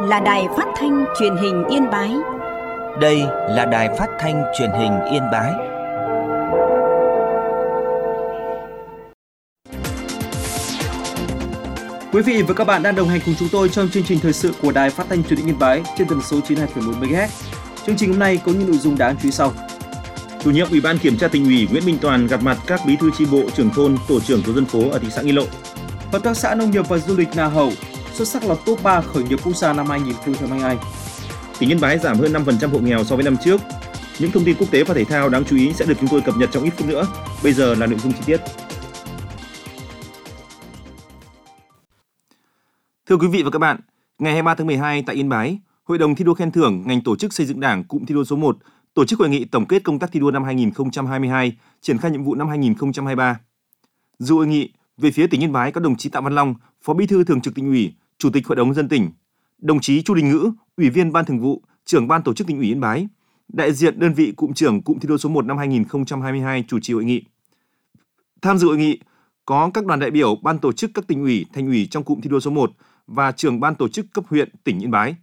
là Đài Phát thanh Truyền hình Yên Bái. Đây là Đài Phát thanh Truyền hình Yên Bái. Quý vị và các bạn đang đồng hành cùng chúng tôi trong chương trình thời sự của Đài Phát thanh Truyền hình Yên Bái trên tần số 92,1 MHz. Chương trình hôm nay có những nội dung đáng chú ý sau. Chủ nhiệm Ủy ban Kiểm tra Tỉnh ủy Nguyễn Minh Toàn gặp mặt các bí thư chi bộ, trưởng thôn, tổ trưởng tổ dân phố ở thị xã Nghi Lộ. Hợp tác xã nông nghiệp và du lịch Na Hậu xuất sắc lọt top 3 khởi nghiệp quốc gia năm 2022. Tỉnh Yên Bái giảm hơn 5% hộ nghèo so với năm trước. Những thông tin quốc tế và thể thao đáng chú ý sẽ được chúng tôi cập nhật trong ít phút nữa. Bây giờ là nội dung chi tiết. Thưa quý vị và các bạn, ngày 23 tháng 12 tại Yên Bái, Hội đồng thi đua khen thưởng ngành tổ chức xây dựng Đảng cụm thi đua số 1 tổ chức hội nghị tổng kết công tác thi đua năm 2022, triển khai nhiệm vụ năm 2023. Dự hội nghị, về phía tỉnh Yên Bái có đồng chí Tạ Văn Long, Phó Bí thư Thường trực Tỉnh ủy, Chủ tịch Hội đồng nhân dân tỉnh, đồng chí Chu Đình Ngữ, Ủy viên Ban Thường vụ, Trưởng Ban Tổ chức Tỉnh ủy Yên Bái, đại diện đơn vị cụm trưởng cụm thi đua số 1 năm 2022 chủ trì hội nghị. Tham dự hội nghị có các đoàn đại biểu Ban tổ chức các tỉnh ủy, thành ủy trong cụm thi đua số 1 và trưởng Ban tổ chức cấp huyện tỉnh Yên Bái.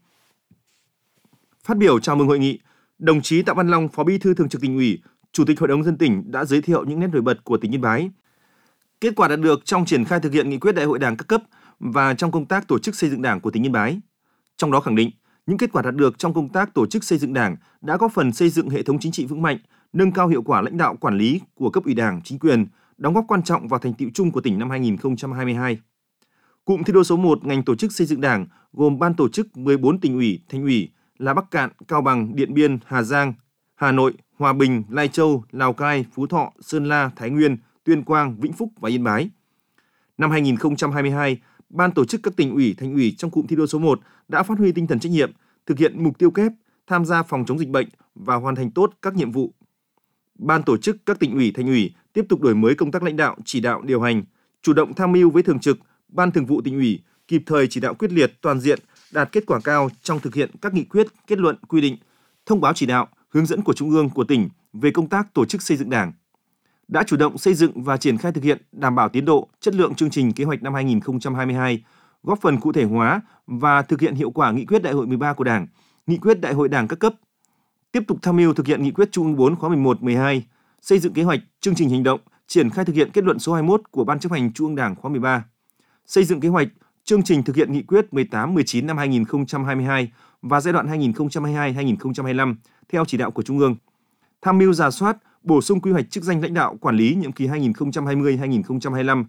Phát biểu chào mừng hội nghị, đồng chí Tạ Văn Long, Phó Bí thư Thường trực Tỉnh ủy, Chủ tịch Hội đồng nhân dân tỉnh đã giới thiệu những nét nổi bật của tỉnh Yên Bái, kết quả đạt được trong triển khai thực hiện nghị quyết Đại hội Đảng các cấp và trong công tác tổ chức xây dựng Đảng của tỉnh Yên Bái. Trong đó khẳng định, những kết quả đạt được trong công tác tổ chức xây dựng Đảng đã góp phần xây dựng hệ thống chính trị vững mạnh, nâng cao hiệu quả lãnh đạo quản lý của cấp ủy Đảng, chính quyền, đóng góp quan trọng vào thành tựu chung của tỉnh năm 2022. Cụm thi đua số 1 ngành tổ chức xây dựng Đảng gồm ban tổ chức 14 tỉnh ủy, thành ủy là Bắc Cạn, Cao Bằng, Điện Biên, Hà Giang, Hà Nội, Hòa Bình, Lai Châu, Lào Cai, Phú Thọ, Sơn La, Thái Nguyên, Tuyên Quang, Vĩnh Phúc và Yên Bái. Năm 2022, ban tổ chức các tỉnh ủy, thành ủy trong cụm thi đua số 1 đã phát huy tinh thần trách nhiệm, thực hiện mục tiêu kép, tham gia phòng chống dịch bệnh và hoàn thành tốt các nhiệm vụ. Ban tổ chức các tỉnh ủy, thành ủy tiếp tục đổi mới công tác lãnh đạo, chỉ đạo, điều hành, chủ động tham mưu với Thường trực, Ban Thường vụ Tỉnh ủy, kịp thời chỉ đạo quyết liệt, toàn diện, đạt kết quả cao trong thực hiện các nghị quyết, kết luận, quy định, thông báo chỉ đạo, hướng dẫn của Trung ương, của tỉnh về công tác tổ chức xây dựng Đảng. Đã chủ động xây dựng và triển khai thực hiện đảm bảo tiến độ, chất lượng chương trình kế hoạch năm 2022, góp phần cụ thể hóa và thực hiện hiệu quả nghị quyết Đại hội 13 của Đảng, nghị quyết Đại hội Đảng các cấp. Tiếp tục tham mưu thực hiện nghị quyết Trung ương 4 khóa 11, 12, xây dựng kế hoạch, chương trình hành động, triển khai thực hiện kết luận số 21 của Ban chấp hành Trung ương Đảng khóa 13, xây dựng kế hoạch, chương trình thực hiện nghị quyết 18, 19 năm 2022 và giai đoạn 2022-2025 theo chỉ đạo của Trung ương. Tham mưu rà soát, bổ sung quy hoạch chức danh lãnh đạo quản lý nhiệm kỳ 2020-2025,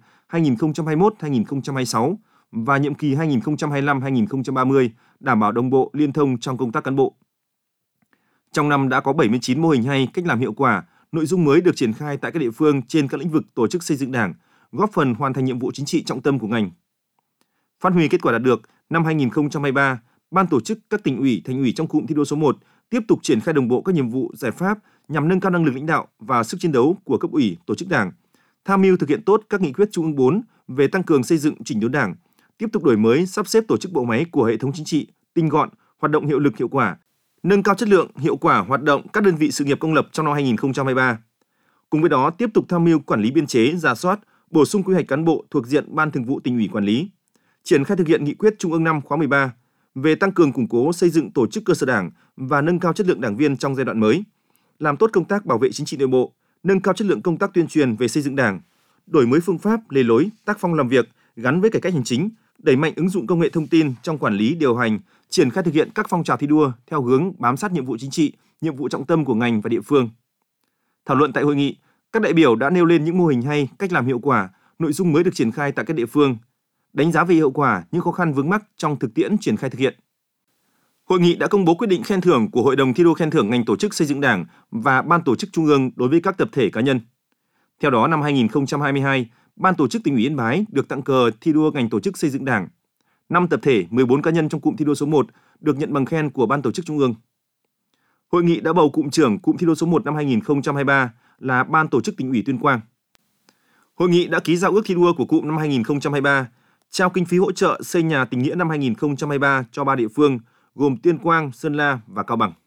2021-2026 và nhiệm kỳ 2025-2030, đảm bảo đồng bộ liên thông trong công tác cán bộ. Trong năm đã có 79 mô hình hay, cách làm hiệu quả, nội dung mới được triển khai tại các địa phương trên các lĩnh vực tổ chức xây dựng Đảng, góp phần hoàn thành nhiệm vụ chính trị trọng tâm của ngành. Phát huy kết quả đạt được, năm 2023, Ban tổ chức các tỉnh ủy, thành ủy trong cụm thi đua số 1 tiếp tục triển khai đồng bộ các nhiệm vụ, giải pháp nhằm nâng cao năng lực lãnh đạo và sức chiến đấu của cấp ủy, tổ chức Đảng, tham mưu thực hiện tốt các nghị quyết Trung ương 4 về tăng cường xây dựng chỉnh đốn Đảng, tiếp tục đổi mới, sắp xếp tổ chức bộ máy của hệ thống chính trị, tinh gọn, hoạt động hiệu lực hiệu quả, nâng cao chất lượng, hiệu quả hoạt động các đơn vị sự nghiệp công lập trong năm 2023. Cùng với đó, tiếp tục tham mưu quản lý biên chế, rà soát, bổ sung quy hoạch cán bộ thuộc diện Ban Thường vụ Tỉnh ủy quản lý, triển khai thực hiện nghị quyết Trung ương 5 khóa 13 về tăng cường củng cố xây dựng tổ chức cơ sở Đảng và nâng cao chất lượng đảng viên trong giai đoạn mới, làm tốt công tác bảo vệ chính trị nội bộ, nâng cao chất lượng công tác tuyên truyền về xây dựng Đảng, đổi mới phương pháp, lề lối, tác phong làm việc gắn với cải cách hành chính, đẩy mạnh ứng dụng công nghệ thông tin trong quản lý điều hành, triển khai thực hiện các phong trào thi đua theo hướng bám sát nhiệm vụ chính trị, nhiệm vụ trọng tâm của ngành và địa phương. Thảo luận tại hội nghị, các đại biểu đã nêu lên những mô hình hay, cách làm hiệu quả, nội dung mới được triển khai tại các địa phương, đánh giá về hiệu quả những khó khăn vướng mắc trong thực tiễn triển khai thực hiện. Hội nghị đã công bố quyết định khen thưởng của Hội đồng thi đua khen thưởng ngành tổ chức xây dựng Đảng và Ban tổ chức Trung ương đối với các tập thể cá nhân. Theo đó, năm 2022, Ban tổ chức Tỉnh ủy Yên Bái được tặng cờ thi đua ngành tổ chức xây dựng Đảng. 5 tập thể, 14 cá nhân trong cụm thi đua số 1 được nhận bằng khen của Ban tổ chức Trung ương. Hội nghị đã bầu cụm trưởng cụm thi đua số 1 năm 2023 là Ban tổ chức Tỉnh ủy Tuyên Quang. Hội nghị đã ký giao ước thi đua của cụm năm 2023, trao kinh phí hỗ trợ xây nhà tình nghĩa năm 2023 cho 3 địa phương gồm Tuyên Quang, Sơn La và Cao Bằng.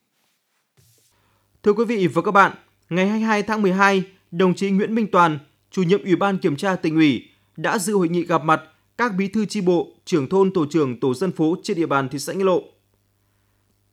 Thưa quý vị và các bạn, ngày 22 tháng 12, đồng chí Nguyễn Minh Toàn, Chủ nhiệm Ủy ban Kiểm tra Tỉnh ủy đã dự hội nghị gặp mặt các bí thư chi bộ, trưởng thôn, tổ trưởng tổ dân phố trên địa bàn thị xã Nghi Lộ.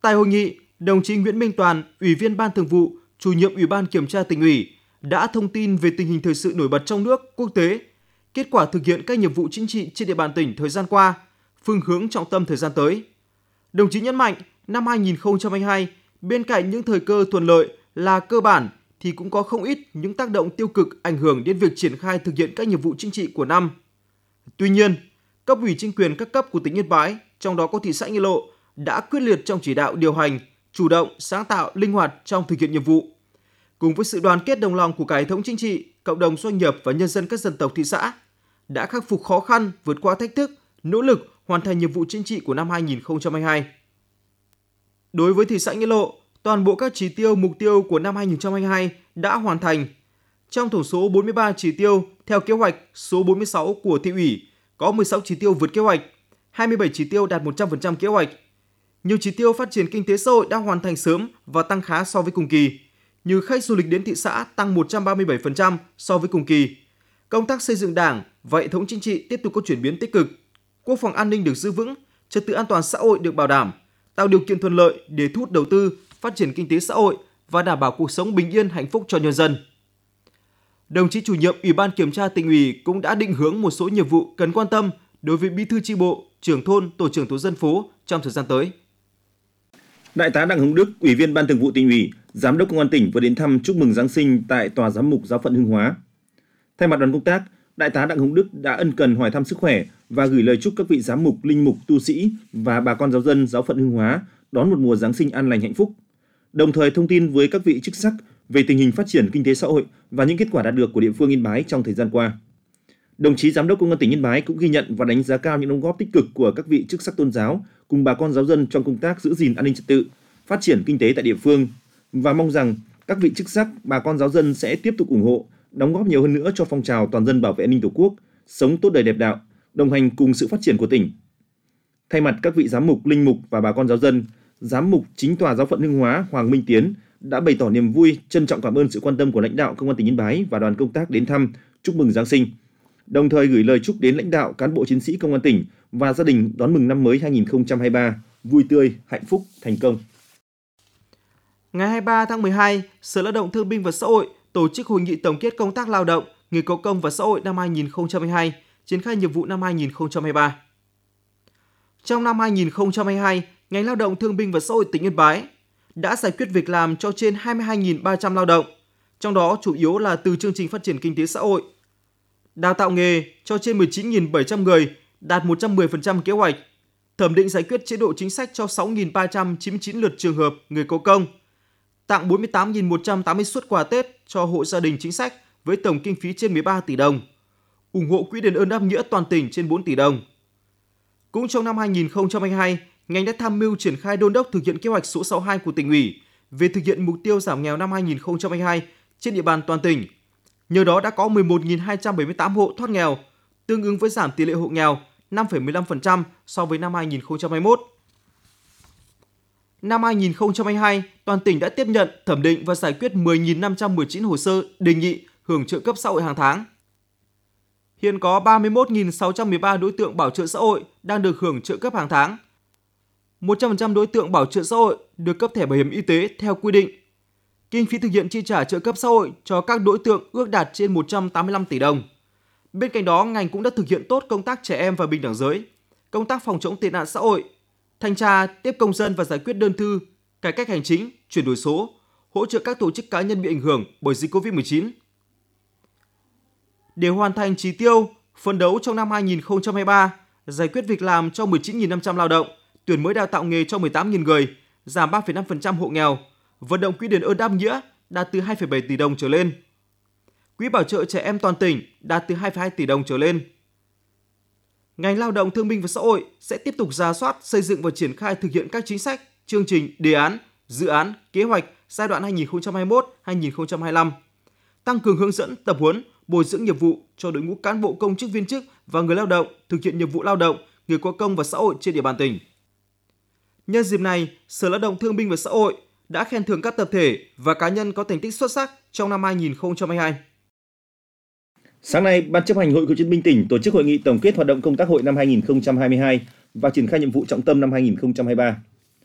Tại hội nghị, đồng chí Nguyễn Minh Toàn, Ủy viên Ban Thường vụ, Chủ nhiệm Ủy ban Kiểm tra Tỉnh ủy đã thông tin về tình hình thời sự nổi bật trong nước, quốc tế, kết quả thực hiện các nhiệm vụ chính trị trên địa bàn tỉnh thời gian qua, phương hướng trọng tâm thời gian tới. Đồng chí nhấn mạnh, năm 2022, bên cạnh những thời cơ thuận lợi là cơ bản thì cũng có không ít những tác động tiêu cực ảnh hưởng đến việc triển khai thực hiện các nhiệm vụ chính trị của năm. Tuy nhiên, cấp ủy chính quyền các cấp của tỉnh Yên Bái, trong đó có thị xã Nghĩa Lộ, đã quyết liệt trong chỉ đạo điều hành, chủ động, sáng tạo, linh hoạt trong thực hiện nhiệm vụ. Cùng với sự đoàn kết đồng lòng của cả hệ thống chính trị, cộng đồng doanh nghiệp và nhân dân các dân tộc thị xã, đã khắc phục khó khăn, vượt qua thách thức, nỗ lực hoàn thành nhiệm vụ chính trị của năm 2022. Đối với thị xã Nghĩa Lộ, toàn bộ các chỉ tiêu, mục tiêu của năm 2022 đã hoàn thành. Trong tổng số 43 chỉ tiêu theo kế hoạch số 46 của thị ủy, có 16 chỉ tiêu vượt kế hoạch, 27 chỉ tiêu đạt 100% kế hoạch. Nhiều chỉ tiêu phát triển kinh tế xã hội đã hoàn thành sớm và tăng khá so với cùng kỳ, như khách du lịch đến thị xã tăng 137% so với cùng kỳ. Công tác xây dựng Đảng và hệ thống chính trị tiếp tục có chuyển biến tích cực. Quốc phòng an ninh được giữ vững, trật tự an toàn xã hội được bảo đảm, tạo điều kiện thuận lợi để thu hút đầu tư, phát triển kinh tế xã hội và đảm bảo cuộc sống bình yên hạnh phúc cho nhân dân. Đồng chí chủ nhiệm Ủy ban Kiểm tra Tỉnh ủy cũng đã định hướng một số nhiệm vụ cần quan tâm đối với bí thư chi bộ, trưởng thôn, tổ trưởng tổ dân phố trong thời gian tới. Đại tá Đặng Hồng Đức, Ủy viên Ban Thường vụ Tỉnh ủy, Giám đốc Công an tỉnh vừa đến thăm chúc mừng Giáng sinh tại Tòa Giám mục Giáo phận Hương Hóa. Thay mặt đoàn công tác, Đại tá Đặng Hồng Đức đã ân cần hỏi thăm sức khỏe và gửi lời chúc các vị giám mục, linh mục, tu sĩ và bà con giáo dân Giáo phận Hương Hóa đón một mùa Giáng sinh an lành hạnh phúc. Đồng thời thông tin với các vị chức sắc về tình hình phát triển kinh tế xã hội và những kết quả đạt được của địa phương Yên Bái trong thời gian qua. Đồng chí Giám đốc Công an tỉnh Yên Bái cũng ghi nhận và đánh giá cao những đóng góp tích cực của các vị chức sắc tôn giáo cùng bà con giáo dân trong công tác giữ gìn an ninh trật tự, phát triển kinh tế tại địa phương và mong rằng các vị chức sắc, bà con giáo dân sẽ tiếp tục ủng hộ, đóng góp nhiều hơn nữa cho phong trào toàn dân bảo vệ an ninh Tổ quốc, sống tốt đời đẹp đạo, đồng hành cùng sự phát triển của tỉnh. Thay mặt các vị giám mục, linh mục và bà con giáo dân, Giám mục Chính tòa Giáo phận Hương Hóa Hoàng Minh Tiến đã bày tỏ niềm vui, trân trọng cảm ơn sự quan tâm của lãnh đạo Công an tỉnh Yên Bái và đoàn công tác đến thăm, chúc mừng Giáng sinh. Đồng thời gửi lời chúc đến lãnh đạo, cán bộ chiến sĩ Công an tỉnh và gia đình đón mừng năm mới 2023 vui tươi, hạnh phúc, thành công. Ngày 23 tháng 12, Sở Lao động Thương binh và Xã hội tổ chức hội nghị tổng kết công tác lao động, người có công và xã hội năm 2022, triển khai nhiệm vụ năm 2023. Trong năm 2022, ngành Lao động Thương binh và Xã hội tỉnh Yên Bái đã giải quyết việc làm cho trên 22.300 lao động, trong đó chủ yếu là từ chương trình phát triển kinh tế xã hội. Đào tạo nghề cho trên 19.700 người, đạt 110% kế hoạch. Thẩm định giải quyết chế độ chính sách cho 6.399 lượt trường hợp người có công. Tặng 48.180 suất quà Tết cho hộ gia đình chính sách với tổng kinh phí trên 13 tỷ đồng. Ủng hộ quỹ đền ơn đáp nghĩa toàn tỉnh trên 4 tỷ đồng. Cũng trong năm 2022, ngành đã tham mưu triển khai đôn đốc thực hiện kế hoạch số 62 của tỉnh ủy về thực hiện mục tiêu giảm nghèo năm 2022 trên địa bàn toàn tỉnh. Nhờ đó đã có 11.278 hộ thoát nghèo, tương ứng với giảm tỷ lệ hộ nghèo 5,15% so với năm 2021. Năm 2022, toàn tỉnh đã tiếp nhận, thẩm định và giải quyết 10.519 hồ sơ đề nghị hưởng trợ cấp xã hội hàng tháng. Hiện có 31.613 đối tượng bảo trợ xã hội đang được hưởng trợ cấp hàng tháng. 100% đối tượng bảo trợ xã hội được cấp thẻ bảo hiểm y tế theo quy định. Kinh phí thực hiện chi trả trợ cấp xã hội cho các đối tượng ước đạt trên 185 tỷ đồng. Bên cạnh đó, ngành cũng đã thực hiện tốt công tác trẻ em và bình đẳng giới, công tác phòng chống tệ nạn xã hội, thanh tra, tiếp công dân và giải quyết đơn thư, cải cách hành chính, chuyển đổi số, hỗ trợ các tổ chức cá nhân bị ảnh hưởng bởi dịch Covid-19. Để hoàn thành chỉ tiêu, phấn đấu trong năm 2023, giải quyết việc làm cho 19.500 lao động, tuyển mới đào tạo nghề cho 18.000 người, giảm 3,5% hộ nghèo, vận động quỹ đền ơn đáp nghĩa đạt từ 2,7 tỷ đồng trở lên. Quỹ bảo trợ trẻ em toàn tỉnh đạt từ 2,2 tỷ đồng trở lên. Ngành Lao động Thương binh và Xã hội sẽ tiếp tục rà soát, xây dựng và triển khai thực hiện các chính sách, chương trình, đề án, dự án, kế hoạch giai đoạn 2021-2025, tăng cường hướng dẫn, tập huấn, bồi dưỡng nghiệp vụ cho đội ngũ cán bộ công chức viên chức và người lao động thực hiện nhiệm vụ lao động, người có công và xã hội trên địa bàn tỉnh. Nhân dịp này, Sở Lao động Thương binh và Xã hội đã khen thưởng các tập thể và cá nhân có thành tích xuất sắc trong năm 2022. Sáng nay, Ban chấp hành Hội Cựu chiến binh tỉnh tổ chức hội nghị tổng kết hoạt động công tác hội năm 2022 và triển khai nhiệm vụ trọng tâm năm 2023.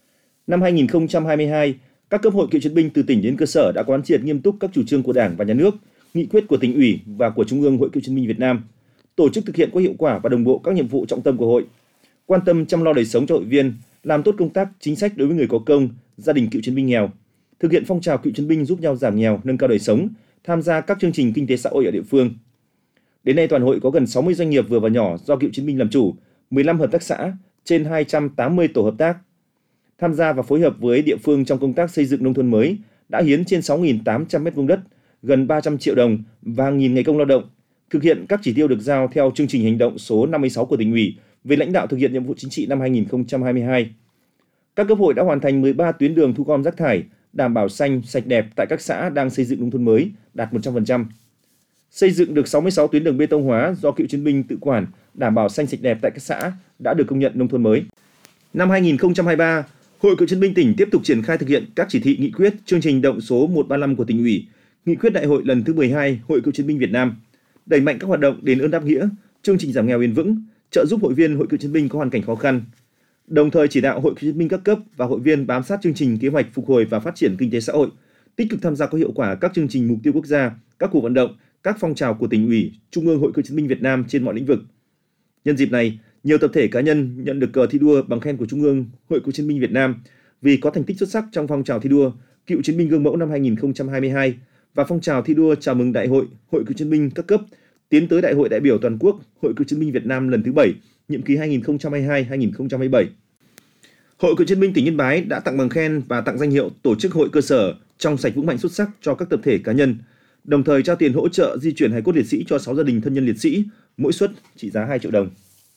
Năm 2022, các cấp hội cựu chiến binh từ tỉnh đến cơ sở đã quán triệt nghiêm túc các chủ trương của Đảng và Nhà nước, nghị quyết của Tỉnh ủy và của Trung ương Hội Cựu chiến binh Việt Nam, tổ chức thực hiện có hiệu quả và đồng bộ các nhiệm vụ trọng tâm của hội, quan tâm chăm lo đời sống cho hội viên, làm tốt công tác chính sách đối với người có công, gia đình cựu chiến binh nghèo, thực hiện phong trào cựu chiến binh giúp nhau giảm nghèo, nâng cao đời sống, tham gia các chương trình kinh tế xã hội ở địa phương. Đến nay toàn hội có gần 60 doanh nghiệp vừa và nhỏ do cựu chiến binh làm chủ, 15 hợp tác xã, trên 280 tổ hợp tác. Tham gia và phối hợp với địa phương trong công tác xây dựng nông thôn mới, đã hiến trên 6.800 m2 đất, gần 300 triệu đồng và hàng nghìn ngày công lao động, thực hiện các chỉ tiêu được giao theo chương trình hành động số 56 của Tỉnh ủy về lãnh đạo thực hiện nhiệm vụ chính trị năm 2022. Các cấp hội đã hoàn thành 13 tuyến đường thu gom rác thải, đảm bảo xanh, sạch đẹp tại các xã đang xây dựng nông thôn mới, đạt 100%. Xây dựng được 66 tuyến đường bê tông hóa do cựu chiến binh tự quản, đảm bảo xanh sạch đẹp tại các xã đã được công nhận nông thôn mới. Năm 2023, Hội Cựu chiến binh tỉnh tiếp tục triển khai thực hiện các chỉ thị nghị quyết, chương trình hành động số 135 của Tỉnh ủy, nghị quyết đại hội lần thứ 12 Hội Cựu chiến binh Việt Nam, đẩy mạnh các hoạt động đền ơn đáp nghĩa, chương trình giảm nghèo bền vững, trợ giúp hội viên Hội Cựu chiến binh có hoàn cảnh khó khăn. Đồng thời chỉ đạo Hội Cựu chiến binh các cấp và hội viên bám sát chương trình kế hoạch phục hồi và phát triển kinh tế xã hội, tích cực tham gia có hiệu quả các chương trình mục tiêu quốc gia, các cuộc vận động, các phong trào của Tỉnh ủy, Trung ương Hội Cựu chiến binh Việt Nam trên mọi lĩnh vực. Nhân dịp này, nhiều tập thể cá nhân nhận được cờ thi đua bằng khen của Trung ương Hội Cựu chiến binh Việt Nam vì có thành tích xuất sắc trong phong trào thi đua Cựu chiến binh gương mẫu năm 2022 và phong trào thi đua chào mừng Đại hội Hội Cựu chiến binh các cấp tiến tới Đại hội đại biểu toàn quốc Hội Cựu chiến binh Việt Nam lần thứ 7, nhiệm kỳ 2022-2027. Hội Cựu chiến binh tỉnh Yên Bái đã tặng bằng khen và tặng danh hiệu tổ chức hội cơ sở trong sạch vững mạnh xuất sắc cho các tập thể cá nhân, đồng thời trao tiền hỗ trợ di chuyển hài cốt liệt sĩ cho 6 gia đình thân nhân liệt sĩ, mỗi suất trị giá 2 triệu đồng.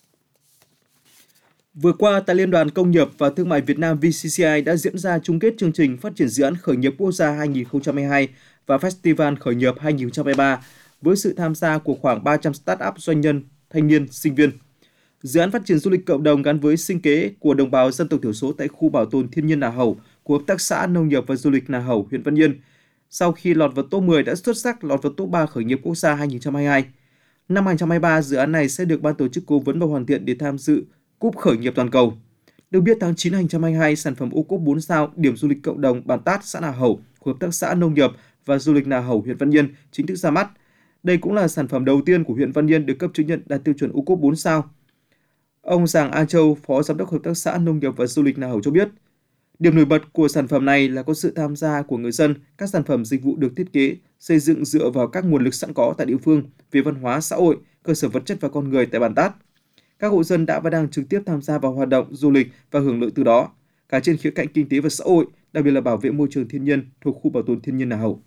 Vừa qua, tại Liên đoàn Công nghiệp và Thương mại Việt Nam VCCI đã diễn ra chung kết chương trình phát triển dự án khởi nghiệp quốc gia 2022 và Festival khởi nghiệp 2023 với sự tham gia của khoảng 300 start-up doanh nhân, thanh niên, sinh viên. Dự án phát triển du lịch cộng đồng gắn với sinh kế của đồng bào dân tộc thiểu số tại khu bảo tồn thiên nhiên Nà Hầu của Hợp tác xã Nông nghiệp và Du lịch Nà Hầu, huyện Văn Yên, sau khi lọt vào top 10 đã xuất sắc lọt vào top 3 khởi nghiệp quốc gia 2022. Năm 2023, dự án này sẽ được ban tổ chức cố vấn và hoàn thiện để tham dự Cúp khởi nghiệp toàn cầu. Được biết, tháng 9 2022, sản phẩm ô cốp 4 sao điểm du lịch cộng đồng Bản Tát, xã Nà Hầu của Hợp tác xã Nông nghiệp và Du lịch Nà Hầu, huyện Văn Yên chính thức ra mắt. Đây cũng là sản phẩm đầu tiên của huyện Văn Yên được cấp chứng nhận đạt tiêu chuẩn ô cốp 4 sao. Ông Giàng A Châu, Phó Giám đốc Hợp tác xã Nông nghiệp và Du lịch Nà Hầu cho biết, điểm nổi bật của sản phẩm này là có sự tham gia của người dân, các sản phẩm dịch vụ được thiết kế, xây dựng dựa vào các nguồn lực sẵn có tại địa phương về văn hóa, xã hội, cơ sở vật chất và con người tại Bản Tát. Các hộ dân đã và đang trực tiếp tham gia vào hoạt động du lịch và hưởng lợi từ đó, cả trên khía cạnh kinh tế và xã hội, đặc biệt là bảo vệ môi trường thiên nhiên thuộc khu bảo tồn thiên nhiên Nà Hầu.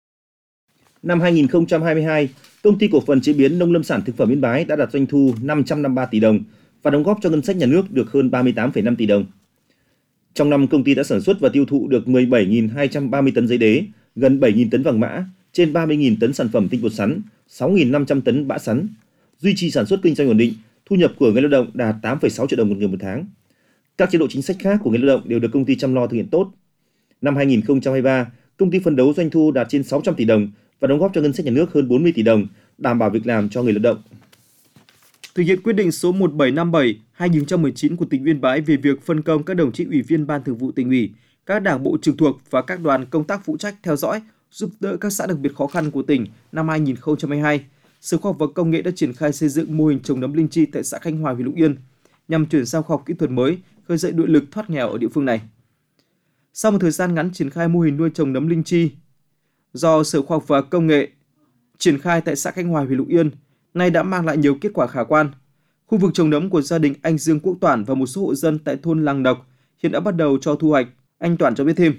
Năm 2022, Công ty Cổ phần Chế biến Nông lâm sản Thực phẩm Yên Bái đã đạt doanh thu 553 tỷ đồng và đóng góp cho ngân sách nhà nước được hơn 38,5 tỷ đồng. Trong năm, công ty đã sản xuất và tiêu thụ được 17.230 tấn giấy đế, gần 7.000 tấn vàng mã, trên 30.000 tấn sản phẩm tinh bột sắn, 6.500 tấn bã sắn, duy trì sản xuất kinh doanh ổn định. Thu nhập của người lao động đạt 8,6 triệu đồng một người một tháng. Các chế độ chính sách khác của người lao động đều được công ty chăm lo thực hiện tốt. Năm 2023, công ty phấn đấu doanh thu đạt trên 600 tỷ đồng và đóng góp cho ngân sách nhà nước hơn 40 tỷ đồng, đảm bảo việc làm cho người lao động. Thực hiện quyết định số 1757/2019 của tỉnh Yên Bái về việc phân công các đồng chí ủy viên Ban Thường vụ Tỉnh ủy, các đảng bộ trực thuộc và các đoàn công tác phụ trách theo dõi, giúp đỡ các xã đặc biệt khó khăn của tỉnh năm 2022. Sở Khoa học và Công nghệ đã triển khai xây dựng mô hình trồng nấm linh chi tại xã Khánh Hòa, huyện Lục Yên, nhằm chuyển giao khoa học kỹ thuật mới, khơi dậy nội lực thoát nghèo ở địa phương này. Sau một thời gian ngắn triển khai mô hình nuôi trồng nấm linh chi, do Sở Khoa học và Công nghệ triển khai tại xã Khánh Hòa, huyện Lục Yên, nay đã mang lại nhiều kết quả khả quan. Khu vực trồng nấm của gia đình anh Dương Quốc Toản và một số hộ dân tại thôn Làng Độc hiện đã bắt đầu cho thu hoạch. Anh Toản cho biết thêm.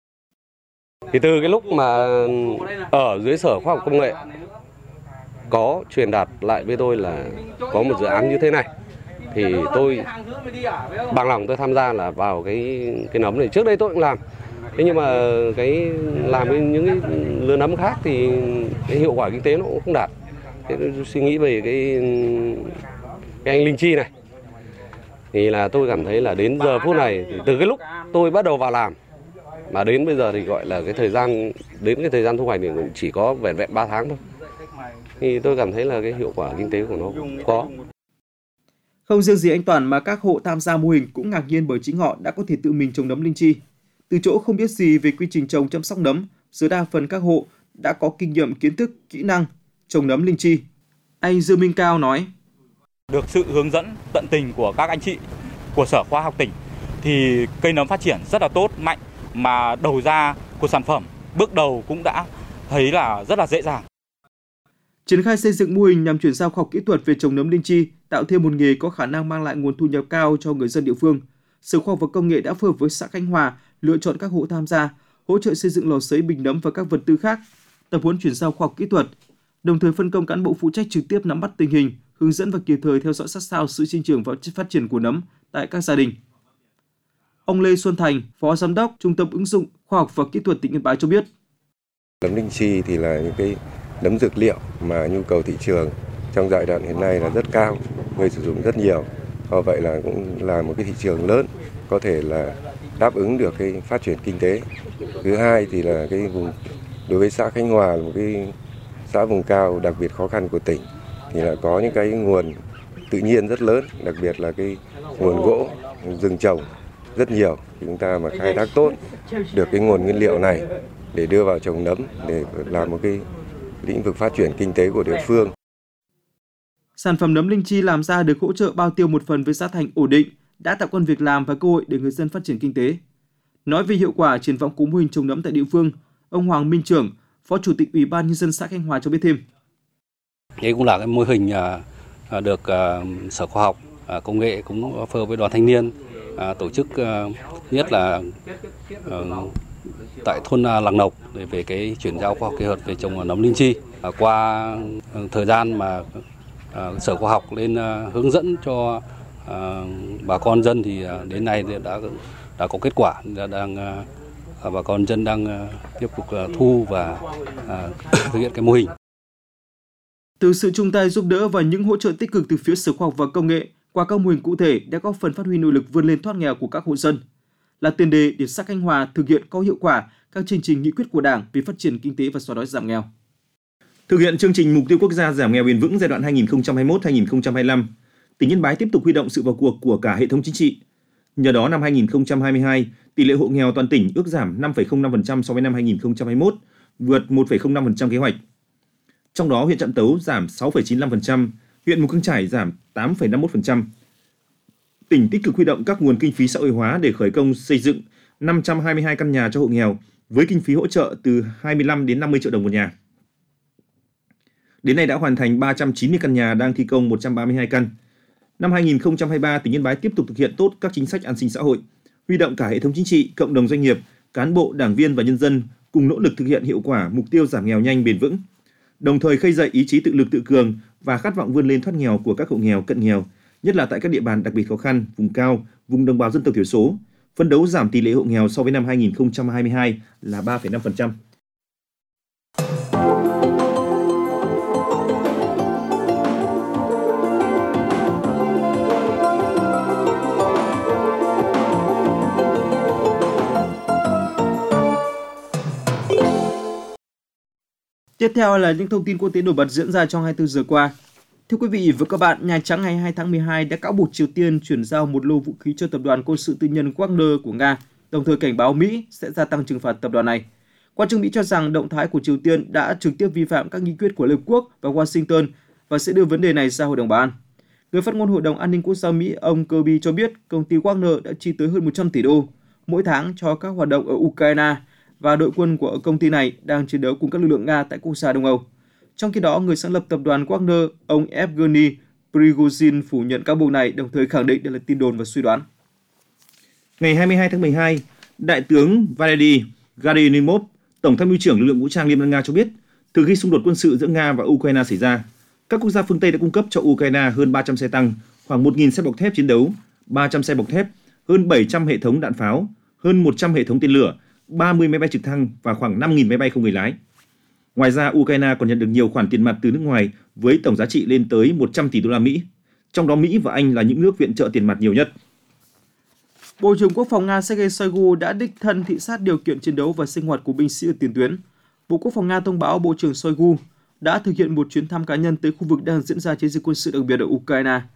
Thì từ cái lúc mà ở dưới Sở Khoa học Công nghệ có truyền đạt lại với tôi là có một dự án như thế này, thì tôi bằng lòng tôi tham gia là vào cái nấm này. Trước đây tôi cũng làm, thế nhưng mà cái làm với những cái lứa nấm khác thì cái hiệu quả kinh tế nó cũng không đạt. Thế tôi suy nghĩ về cái anh linh chi này, thì là tôi cảm thấy là đến giờ phút này, thì từ cái lúc tôi bắt đầu vào làm mà đến bây giờ thì gọi là cái thời gian thu hoạch thì chỉ có vẹn 3 tháng thôi. Thì tôi cảm thấy là cái hiệu quả kinh tế của nó có. Không riêng gì anh Toàn mà các hộ tham gia mô hình cũng ngạc nhiên bởi chính họ đã có thể tự mình trồng nấm linh chi. Từ chỗ không biết gì về quy trình trồng chăm sóc nấm, giờ đa phần các hộ đã có kinh nghiệm, kiến thức, kỹ năng trồng nấm linh chi. Anh Dương Minh Cao nói: Được sự hướng dẫn tận tình của các anh chị của Sở Khoa học tỉnh thì cây nấm phát triển rất là tốt, mạnh, mà đầu ra của sản phẩm bước đầu cũng đã thấy là rất là dễ dàng. Triển khai xây dựng mô hình nhằm chuyển giao khoa học kỹ thuật về trồng nấm linh chi, tạo thêm một nghề có khả năng mang lại nguồn thu nhập cao cho người dân địa phương. Sở Khoa học và Công nghệ đã phối hợp với xã Khánh Hòa lựa chọn các hộ tham gia, hỗ trợ xây dựng lò sấy, bình nấm và các vật tư khác, tập huấn chuyển giao khoa học kỹ thuật, đồng thời phân công cán bộ phụ trách trực tiếp nắm bắt tình hình, hướng dẫn và kịp thời theo dõi sát sao sự sinh trưởng và phát triển của nấm tại các gia đình. Ông Lê Xuân Thành, Phó Giám đốc Trung tâm ứng dụng khoa học và kỹ thuật tỉnh Yên Bái cho biết: Nấm linh chi thì là những cái nấm dược liệu mà nhu cầu thị trường trong giai đoạn hiện nay là rất cao, người sử dụng rất nhiều. Do vậy là cũng là một cái thị trường lớn, có thể là đáp ứng được cái phát triển kinh tế. Thứ hai thì là cái vùng, đối với xã Khánh Hòa là một cái xã vùng cao đặc biệt khó khăn của tỉnh, thì là có những cái nguồn tự nhiên rất lớn, đặc biệt là cái nguồn gỗ, rừng trồng rất nhiều. Chúng ta mà khai thác tốt được cái nguồn nguyên liệu này để đưa vào trồng nấm để làm một cái lĩnh vực phát triển kinh tế của địa phương. Sản phẩm nấm linh chi làm ra được hỗ trợ bao tiêu một phần với giá thành ổn định, đã tạo công việc làm và cơ hội để người dân phát triển kinh tế. Nói về hiệu quả triển vọng của mô hình trồng nấm tại địa phương, ông Hoàng Minh Trưởng, Phó Chủ tịch Ủy ban Nhân dân xã Khánh Hòa cho biết thêm: Đây cũng là cái mô hình được Sở Khoa học Công nghệ cũng phối hợp với Đoàn Thanh niên tổ chức, nhất là tại thôn Làng Nộc về cái chuyển giao khoa học kỹ thuật về trồng nấm linh chi. Qua thời gian mà Sở Khoa học lên hướng dẫn cho bà con dân thì đến nay đã có kết quả, bà con dân đang tiếp tục thu và thực hiện cái mô hình. Từ sự chung tay giúp đỡ và những hỗ trợ tích cực từ phía Sở Khoa học và Công nghệ, qua các mô hình cụ thể đã góp phần phát huy nội lực vươn lên thoát nghèo của các hộ dân, là tiền đề để xã Khánh Hòa thực hiện có hiệu quả các chương trình nghị quyết của Đảng về phát triển kinh tế và xóa đói giảm nghèo. Thực hiện chương trình mục tiêu quốc gia giảm nghèo bền vững giai đoạn 2021-2025, tỉnh Yên Bái tiếp tục huy động sự vào cuộc của cả hệ thống chính trị. Nhờ đó năm 2022, tỷ lệ hộ nghèo toàn tỉnh ước giảm 5,05% so với năm 2021, vượt 1,05% kế hoạch. Trong đó huyện Trạm Tấu giảm 6,95%, huyện Mù Căng Chải giảm 8,51%. Tỉnh tích cực huy động các nguồn kinh phí xã hội hóa để khởi công xây dựng 522 căn nhà cho hộ nghèo với kinh phí hỗ trợ từ 25 đến 50 triệu đồng một nhà. Đến nay đã hoàn thành 390 căn nhà, đang thi công 132 căn. Năm 2023, tỉnh Yên Bái tiếp tục thực hiện tốt các chính sách an sinh xã hội, huy động cả hệ thống chính trị, cộng đồng doanh nghiệp, cán bộ, đảng viên và nhân dân cùng nỗ lực thực hiện hiệu quả mục tiêu giảm nghèo nhanh bền vững, đồng thời khơi dậy ý chí tự lực tự cường và khát vọng vươn lên thoát nghèo của các hộ nghèo, cận nghèo, nhất là tại các địa bàn đặc biệt khó khăn, vùng cao, vùng đồng bào dân tộc thiểu số, phấn đấu giảm tỷ lệ hộ nghèo so với năm 2022 là 3,5%. Tiếp theo là những thông tin quốc tế nổi bật diễn ra trong 24 giờ qua. Thưa quý vị và các bạn, Nhà Trắng ngày 2 tháng 12 đã cáo buộc Triều Tiên chuyển giao một lô vũ khí cho tập đoàn quân sự tư nhân Wagner của Nga, đồng thời cảnh báo Mỹ sẽ gia tăng trừng phạt tập đoàn này. Quan chức Mỹ cho rằng động thái của Triều Tiên đã trực tiếp vi phạm các nghị quyết của Liên Hợp Quốc và Washington và sẽ đưa vấn đề này ra Hội đồng Bảo an. Người phát ngôn Hội đồng An ninh Quốc gia Mỹ, ông Kirby cho biết công ty Wagner đã chi tới hơn 100 tỷ đô mỗi tháng cho các hoạt động ở Ukraine và đội quân của công ty này đang chiến đấu cùng các lực lượng Nga tại quốc gia Đông Âu. Trong khi đó, người sáng lập tập đoàn Wagner, ông Evgeny Prigozhin phủ nhận cáo buộc này, đồng thời khẳng định đây là tin đồn và suy đoán. Ngày 22 tháng 12, Đại tướng Valery Gerasimov, Tổng tham mưu trưởng lực lượng vũ trang Liên bang Nga cho biết, từ khi xung đột quân sự giữa Nga và Ukraine xảy ra, các quốc gia phương Tây đã cung cấp cho Ukraine hơn 300 xe tăng, khoảng 1.000 xe bọc thép chiến đấu, 300 xe bọc thép, hơn 700 hệ thống đạn pháo, hơn 100 hệ thống tên lửa, 30 máy bay trực thăng và khoảng 5.000 máy bay không người lái. Ngoài ra, Ukraine còn nhận được nhiều khoản tiền mặt từ nước ngoài với tổng giá trị lên tới 100 tỷ đô la Mỹ. Trong đó Mỹ và Anh là những nước viện trợ tiền mặt nhiều nhất. Bộ trưởng Quốc phòng Nga Sergei Shoigu đã đích thân thị sát điều kiện chiến đấu và sinh hoạt của binh sĩ ở tiền tuyến. Bộ Quốc phòng Nga thông báo Bộ trưởng Shoigu đã thực hiện một chuyến thăm cá nhân tới khu vực đang diễn ra chiến dịch quân sự đặc biệt ở Ukraine.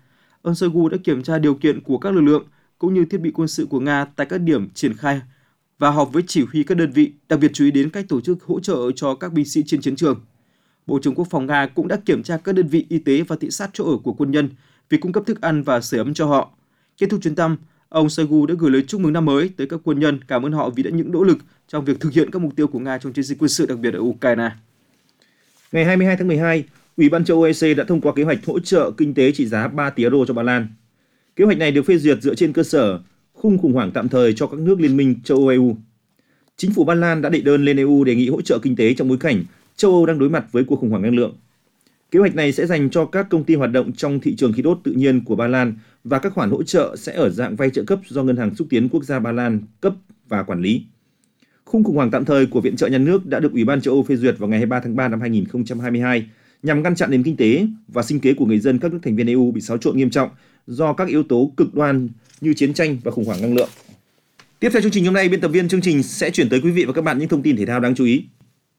ông Shoigu đã kiểm tra điều kiện của các lực lượng cũng như thiết bị quân sự của Nga tại các điểm triển khai và họp với chỉ huy các đơn vị, đặc biệt chú ý đến cách tổ chức hỗ trợ cho các binh sĩ trên chiến trường. Bộ trưởng Quốc phòng Nga cũng đã kiểm tra các đơn vị y tế và thị sát chỗ ở của quân nhân, việc cung cấp thức ăn và sưởi ấm cho họ. Kết thúc chuyến thăm, ông Shoigu đã gửi lời chúc mừng năm mới tới các quân nhân, cảm ơn họ vì đã những nỗ lực trong việc thực hiện các mục tiêu của Nga trong chiến dịch quân sự đặc biệt ở Ukraine. Ngày 22 tháng 12, Ủy ban châu Âu EC đã thông qua kế hoạch hỗ trợ kinh tế trị giá 3 tỷ euro cho Ba Lan. Kế hoạch này được phê duyệt dựa trên cơ sở khung khủng hoảng tạm thời cho các nước Liên minh châu Âu EU. Chính phủ Ba Lan đã đệ đơn lên EU đề nghị hỗ trợ kinh tế trong bối cảnh châu Âu đang đối mặt với cuộc khủng hoảng năng lượng. Kế hoạch này sẽ dành cho các công ty hoạt động trong thị trường khí đốt tự nhiên của Ba Lan và các khoản hỗ trợ sẽ ở dạng vay trợ cấp do Ngân hàng Xúc tiến Quốc gia Ba Lan cấp và quản lý. Khung khủng hoảng tạm thời của viện trợ nhà nước đã được Ủy ban châu Âu phê duyệt vào ngày 23 tháng 3 năm 2022 nhằm ngăn chặn nền kinh tế và sinh kế của người dân các nước thành viên EU bị xáo trộn nghiêm trọng do các yếu tố cực đoan như chiến tranh và khủng hoảng năng lượng. Tiếp theo chương trình hôm nay, biên tập viên chương trình sẽ chuyển tới quý vị và các bạn những thông tin thể thao đáng chú ý.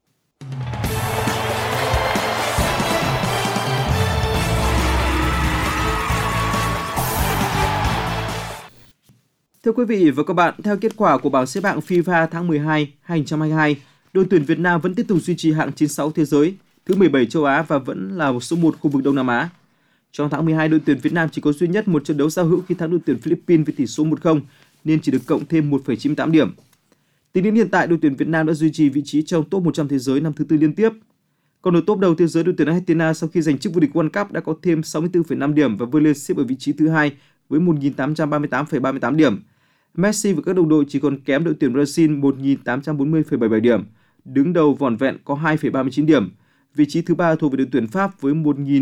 Thưa quý vị và các bạn, theo kết quả của bảng xếp hạng FIFA tháng 12 2022, đội tuyển Việt Nam vẫn tiếp tục duy trì hạng 96 thế giới, thứ 17 châu Á và vẫn là số 1 khu vực Đông Nam Á. Trong tháng 12, đội tuyển Việt Nam chỉ có duy nhất một trận đấu giao hữu khi thắng đội tuyển Philippines với tỷ số 1-0 nên chỉ được cộng thêm 1,98 điểm. Tính đến hiện tại, đội tuyển Việt Nam đã duy trì vị trí trong top 100 thế giới năm thứ 4 liên tiếp. Còn ở top đầu thế giới, đội tuyển Argentina sau khi giành chức vô địch World Cup đã có thêm 64,5 điểm và vươn lên xếp ở vị trí thứ 2 với 1.838,38 điểm. Messi và các đồng đội chỉ còn kém đội tuyển Brazil 1.840,77 điểm, đứng đầu vỏn vẹn có 2,39 điểm. Vị trí thứ 3 thuộc về đội tuyển Pháp với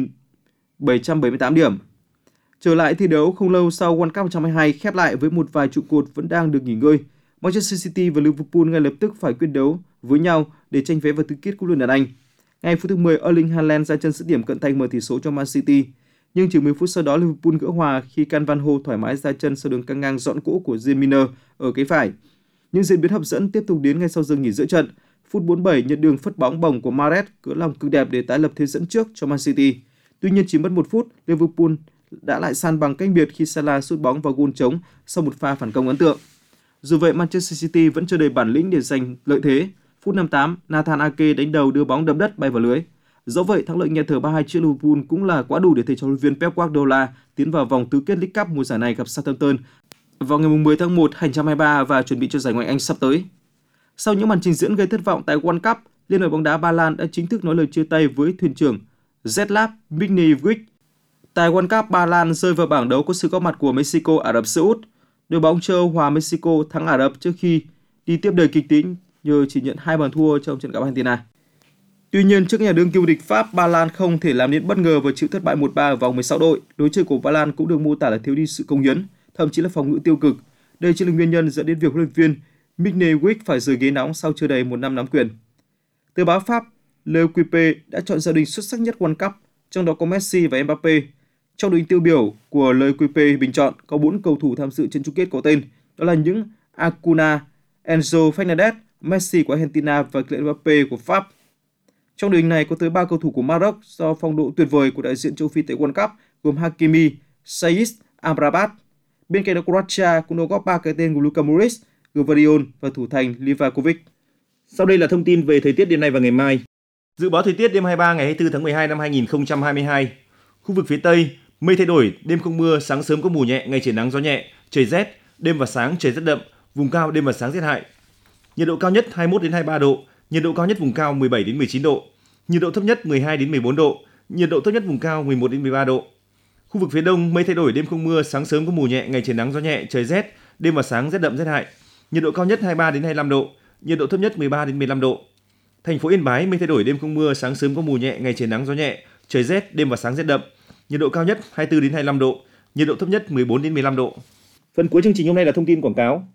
1.778 điểm. Trở lại thi đấu không lâu sau World Cup 2022 khép lại với một vài trụ cột vẫn đang được nghỉ ngơi, Manchester City và Liverpool ngay lập tức phải quyết đấu với nhau để tranh vé vào tứ kết cúp Liên đoàn Anh. Ngay phút thứ 10, Erling Haaland ra chân dứt điểm cận thành mở tỷ số cho Man City. Nhưng chỉ 10 phút sau đó, Liverpool gỡ hòa khi Can Van Ho thoải mái ra chân sau đường căng ngang dọn cỗ của James Milner ở cánh phải. Những diễn biến hấp dẫn tiếp tục đến ngay sau giờ nghỉ giữa trận. Phút 47, nhận đường phất bóng bổng của Mahrez cỡ lòng cực đẹp để tái lập thế dẫn trước cho Man City. Tuy nhiên chỉ mất 1 phút, Liverpool đã lại san bằng cách biệt khi Salah sút bóng vào gôn trống sau một pha phản công ấn tượng. Dù vậy, Manchester City vẫn chờ đầy bản lĩnh để giành lợi thế. Phút 58, Nathan Ake đánh đầu đưa bóng đập đất bay vào lưới. Dẫu vậy, thắng lợi nghẹt thở 3-2 trước Liverpool cũng là quá đủ để thầy trò huấn luyện viên Pep Guardiola tiến vào vòng tứ kết League Cup mùa giải này gặp Southampton vào ngày 10 tháng 1 2023 và chuẩn bị cho giải Ngoại hạng Anh sắp tới. Sau những màn trình diễn gây thất vọng tại World Cup, Liên đoàn bóng đá Ba Lan đã chính thức nói lời chia tay với thuyền trưởng Zlatko Michniewicz. Tại World Cup, Ba Lan rơi vào bảng đấu có sự góp mặt của Mexico, Ả Rập Xê Út. Đội bóng châu Âu hòa Mexico thắng Ả Rập trước khi đi tiếp đời kịch tính nhờ chỉ nhận 2 bàn thua trong trận gặp Argentina. Tuy nhiên, trước nhà đương kim vô địch Pháp, Ba Lan không thể làm nên bất ngờ và chịu thất bại 1-3 ở vòng 16 đội. Lối chơi của Ba Lan cũng được mô tả là thiếu đi sự công hiến, thậm chí là phòng ngự tiêu cực. Đây chính là nguyên nhân dẫn đến việc huấn luyện viên Michniewicz phải rời ghế nóng sau chưa đầy một năm nắm quyền. Tờ báo Pháp L'Equipe đã chọn gia đình xuất sắc nhất World Cup, trong đó có Messi và Mbappé. Trong đội hình tiêu biểu của L'Equipe bình chọn có 4 cầu thủ tham dự trận chung kết có tên, đó là những Acuna, Enzo Fernandez, Messi của Argentina và Kylian Mbappé của Pháp. Trong đội hình này có tới 3 cầu thủ của Maroc do phong độ tuyệt vời của đại diện châu Phi tại World Cup gồm Hakimi, Saiz, Amrabat. Bên cạnh đó, Croatia cũng đóng góp 3 cái tên của Luka Modric, Gvardiol và thủ thành Livakovic. Sau đây là thông tin về thời tiết đêm nay và ngày mai. Dự báo thời tiết đêm 23 ngày 24 tháng 12 năm 2022. Khu vực phía Tây, mây thay đổi, đêm không mưa, sáng sớm có mù nhẹ, ngày trời nắng gió nhẹ, trời rét, đêm và sáng trời rất đậm, vùng cao đêm và sáng rét hại. Nhiệt độ cao nhất 21 đến 23 độ, nhiệt độ cao nhất vùng cao 17 đến 19 độ, nhiệt độ thấp nhất 12 đến 14 độ, nhiệt độ thấp nhất vùng cao 11 đến 13 độ. Khu vực phía Đông, mây thay đổi, đêm không mưa, sáng sớm có mù nhẹ, ngày trời nắng gió nhẹ, trời rét, đêm và sáng rét đậm rét hại. Nhiệt độ cao nhất 23 đến 25 độ, nhiệt độ thấp nhất 13 đến 15 độ. Thành phố Yên Bái, mây thay đổi, đêm không mưa, sáng sớm có mù nhẹ, ngày trời nắng gió nhẹ, trời rét, đêm và sáng rét đậm. Nhiệt độ cao nhất 24 đến 25 độ, nhiệt độ thấp nhất 14 đến 15 độ. Phần cuối chương trình hôm nay là thông tin quảng cáo.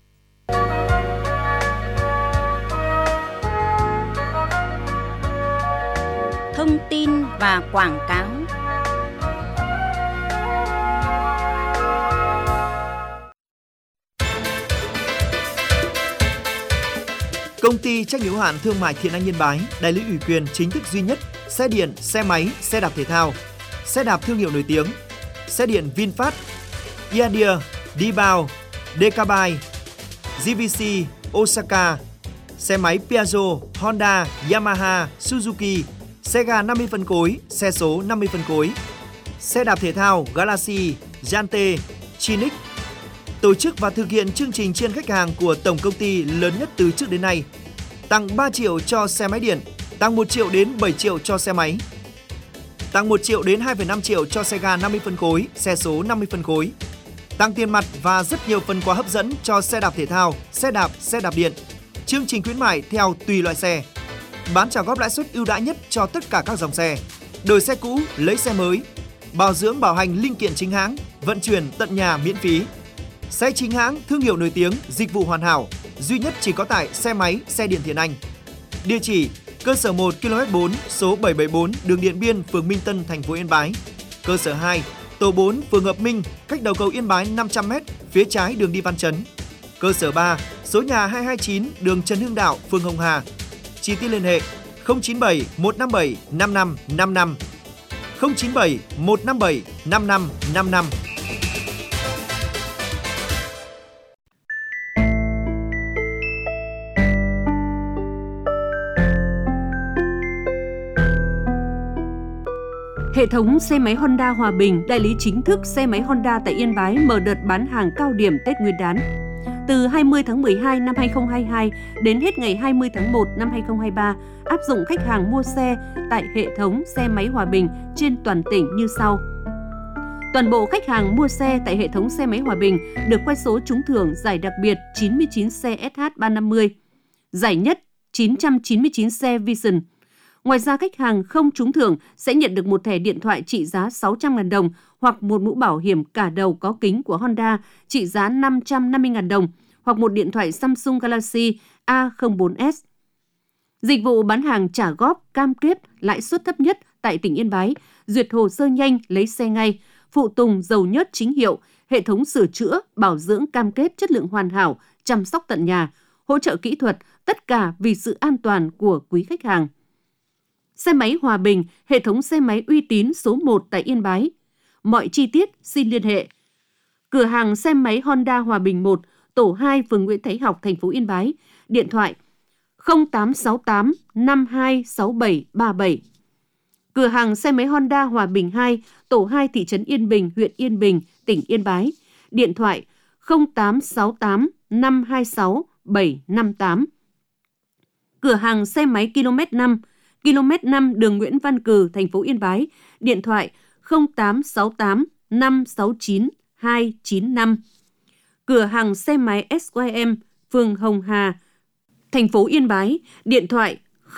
Thông tin và quảng cáo. Công ty trách nhiệm hữu hạn thương mại Thiện Anh Yên Bái, đại lý ủy quyền chính thức duy nhất xe điện, xe máy, xe đạp thể thao, xe đạp thương hiệu nổi tiếng, xe điện VinFast, Iadia, Dibao, Decabai, GVC, Osaka, xe máy Piaggio, Honda, Yamaha, Suzuki, xe ga 50 phân khối, xe số 50 phân khối, xe đạp thể thao Galaxy, Yante, Chinic. Tổ chức và thực hiện chương trình chiên khách hàng của tổng công ty lớn nhất từ trước đến nay. Tặng 3 triệu cho xe máy điện, tặng 1 triệu đến 7 triệu cho xe máy. Tặng 1 triệu đến 2,5 triệu cho xe ga 50 phân khối, xe số 50 phân khối. Tặng tiền mặt và rất nhiều phần quà hấp dẫn cho xe đạp thể thao, xe đạp điện. Chương trình khuyến mại theo tùy loại xe. Bán trả góp lãi suất ưu đãi nhất cho tất cả các dòng xe. Đổi xe cũ, lấy xe mới. Bảo dưỡng bảo hành linh kiện chính hãng, vận chuyển tận nhà miễn phí. Xe chính hãng, thương hiệu nổi tiếng, dịch vụ hoàn hảo, duy nhất chỉ có tại xe máy, xe điện Thiện Anh. Địa chỉ: cơ sở 1 km 4, số 774, đường Điện Biên, phường Minh Tân, thành phố Yên Bái. Cơ sở 2, tổ 4, phường Hợp Minh, cách đầu cầu Yên Bái 500m, phía trái đường đi Văn Chấn. Cơ sở 3, số nhà 229, đường Trần Hưng Đạo, phường Hồng Hà. Chi tiết liên hệ 097 157 5555, 097 157 5555. Hệ thống xe máy Honda Hòa Bình, đại lý chính thức xe máy Honda tại Yên Bái mở đợt bán hàng cao điểm Tết Nguyên đán. Từ 20 tháng 12 năm 2022 đến hết ngày 20 tháng 1 năm 2023, áp dụng khách hàng mua xe tại hệ thống xe máy Hòa Bình trên toàn tỉnh như sau. Toàn bộ khách hàng mua xe tại hệ thống xe máy Hòa Bình được quay số trúng thưởng giải đặc biệt 99 xe SH350, giải nhất 999 xe Vision. Ngoài ra, khách hàng không trúng thưởng sẽ nhận được một thẻ điện thoại trị giá 600.000 đồng hoặc một mũ bảo hiểm cả đầu có kính của Honda trị giá 550.000 đồng hoặc một điện thoại Samsung Galaxy A04s. Dịch vụ bán hàng trả góp cam kết lãi suất thấp nhất tại tỉnh Yên Bái, duyệt hồ sơ nhanh lấy xe ngay, phụ tùng dầu nhớt chính hiệu, hệ thống sửa chữa, bảo dưỡng cam kết chất lượng hoàn hảo, chăm sóc tận nhà, hỗ trợ kỹ thuật, tất cả vì sự an toàn của quý khách hàng. Xe máy Hòa Bình, hệ thống xe máy uy tín số 1 tại Yên Bái. Mọi chi tiết xin liên hệ. Cửa hàng xe máy Honda Hòa Bình 1, tổ 2, phường Nguyễn Thái Học, thành phố Yên Bái. Điện thoại 0868 526737. Cửa hàng xe máy Honda Hòa Bình 2, tổ 2, thị trấn Yên Bình, huyện Yên Bình, tỉnh Yên Bái. Điện thoại 0868 526 758. Cửa hàng xe máy km 5 đường Nguyễn Văn Cừ, thành phố Yên Bái. Điện thoại 0868 569 295. Cửa hàng xe máy SYM, phường Hồng Hà, thành phố Yên Bái. Điện thoại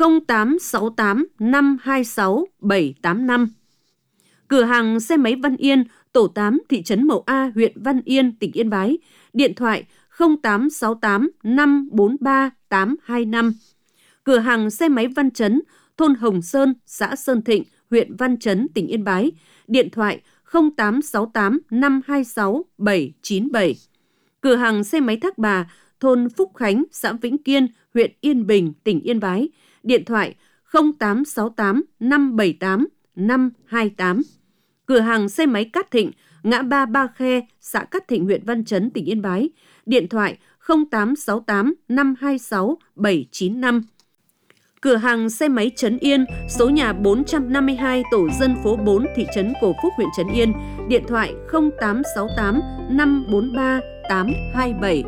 0868 526 785. Cửa hàng xe máy Văn Yên, tổ 8, thị trấn Mậu A, huyện Văn Yên, tỉnh Yên Bái. Điện thoại 0868 543 825. Cửa hàng xe máy Văn Chấn, thôn Hồng Sơn, xã Sơn Thịnh, huyện Văn Chấn, tỉnh Yên Bái. Điện thoại 0868 526 797. Cửa hàng xe máy Thác Bà, thôn Phúc Khánh, xã Vĩnh Kiên, huyện Yên Bình, tỉnh Yên Bái. Điện thoại 0868 578 528. Cửa hàng xe máy Cát Thịnh, ngã ba Ba Khe, xã Cát Thịnh, huyện Văn Chấn, tỉnh Yên Bái. Điện thoại 0868 526 795. Cửa hàng xe máy Trấn Yên, số nhà 452, tổ dân phố 4, thị trấn Cổ Phúc, huyện Trấn Yên. Điện thoại 0868 543 827.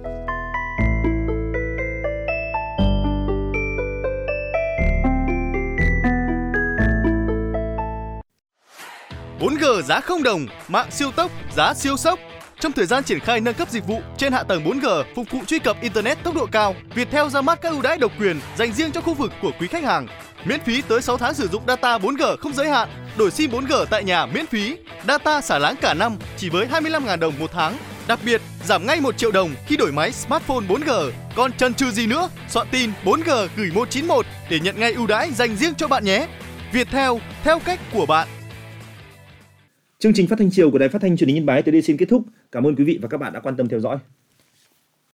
.4G giá 0 đồng, mạng siêu tốc, giá siêu sốc. Trong thời gian triển khai nâng cấp dịch vụ trên hạ tầng 4G phục vụ truy cập Internet tốc độ cao, Viettel ra mắt các ưu đãi độc quyền dành riêng cho khu vực của quý khách hàng. Miễn phí tới 6 tháng sử dụng data 4G không giới hạn, đổi SIM 4G tại nhà miễn phí, data xả láng cả năm chỉ với 25.000 đồng một tháng. Đặc biệt, giảm ngay 1 triệu đồng khi đổi máy smartphone 4G. Còn chần chừ gì nữa, soạn tin 4G gửi 191 để nhận ngay ưu đãi dành riêng cho bạn nhé. Viettel, theo cách của bạn. Chương trình phát thanh chiều của Đài Phát thanh Truyền hình Yên Bái tới đây xin kết thúc. Cảm ơn quý vị và các bạn đã quan tâm theo dõi.